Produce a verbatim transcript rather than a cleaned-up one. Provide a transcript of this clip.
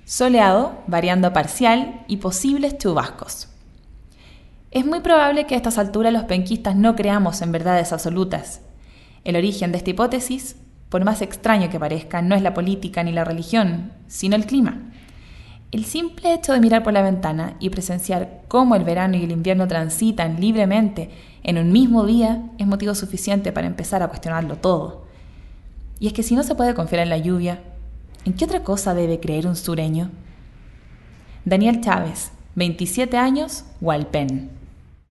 soleado, variando a parcial y posibles chubascos. Es muy probable que a estas alturas los penquistas no creamos en verdades absolutas. El origen de esta hipótesis, por más extraño que parezca, no es la política ni la religión, sino el clima. El simple hecho de mirar por la ventana y presenciar cómo el verano y el invierno transitan libremente en un mismo día es motivo suficiente para empezar a cuestionarlo todo. Y es que si no se puede confiar en la lluvia, ¿en qué otra cosa debe creer un sureño? Daniel Chávez, veintisiete años, Hualpén.